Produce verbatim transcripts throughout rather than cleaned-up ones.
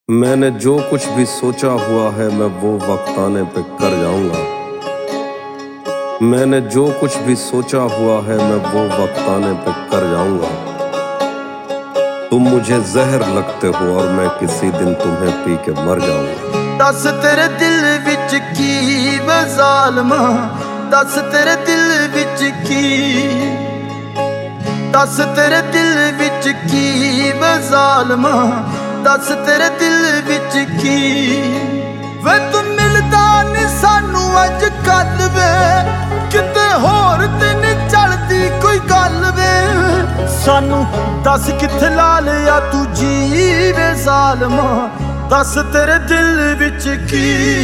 मैंने जो कुछ भी सोचा हुआ है मैं वो वक्त आने पे कर जाऊंगा। मैंने जो कुछ भी सोचा हुआ है मैं वो वक्त आने पे कर जाऊंगा। तुम मुझे जहर लगते हो और मैं किसी दिन तुम्हें पी के मर जाऊंगा। दस तेरे दिल विच की वे ज़ालिमा, दस तेरे दिल विच की, दस तेरे दिल विच की वे ज़ालिमा, दस तेरे दिल विच की। वे तू मिलदा नी सानू अज कल वे, किते होर ते नी चलदी कोई गल वे। सानू दस किथे ला लिया तू जी वे ज़ालिमा, दस तेरे दिल विच की,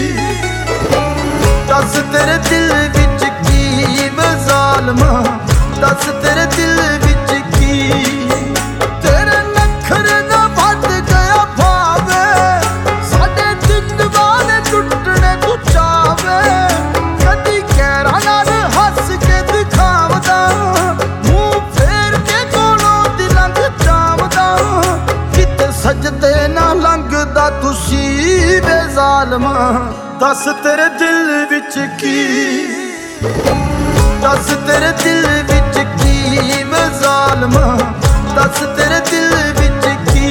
दस तेरे दिल विच की वे ज़ालिमा, दस तेरे दिल विच की। तेरे नखरे ना भट गया भावे, साडे दिन वाले टुटने तू चावे। कदी कहरा नाल हस के दिखावदा, मुंह फेर के कोलों दी लंघ जावदा। किते सजदे ना लंघदा तुसी वे ज़ालिमा, दस तेरे दिल विच की, दस तेरे दिल विच की वे ज़ालिमा, दस तेरे दिल विच की।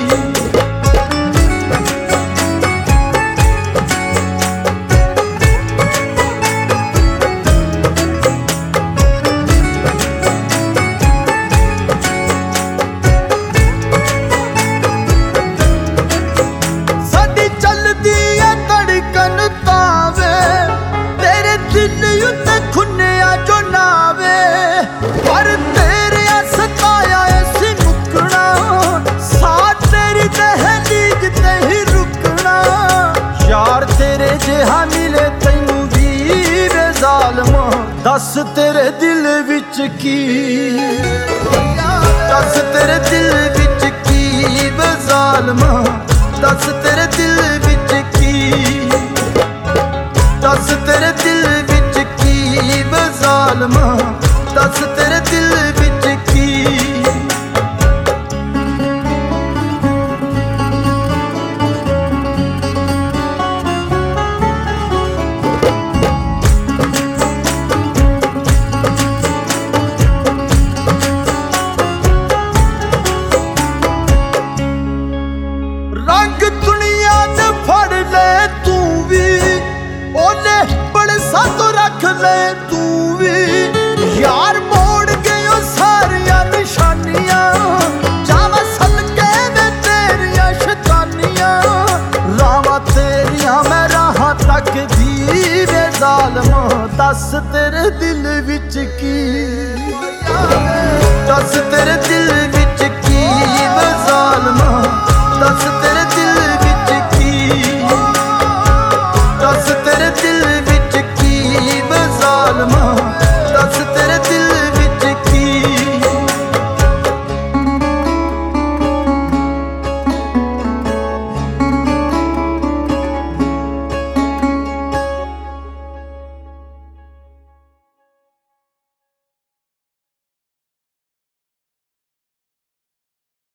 साडी चलदी है धड़कन तावे, तेरे दिल उत्ते खुन्निया जो नावे। पर तेरे सताया ऐसी मुकना, साथ तेरी दहलीज ते ही रुकना। यार तेरे जेहा मिले तैनू भी वे ज़ालिमा, दस तेरे दिल विच की, दस तेरे दिल विच की वे ज़ालिमा, दस तेरे दिल विच की, दस तेरे दिल विच की वे ज़ालिमा, दस तेरे दिल विच की। रंग दुनिया ने फड़ ले तू भी, ओले बड़े साथों रख ले तू भी। यार मोड़ गयो सारिया निशानियां, जावा सदके में तेरिया शैतानियां। रावा तेरिया मैं राह तक दी वे ज़ालिमा, दस तेरे दिल विच की,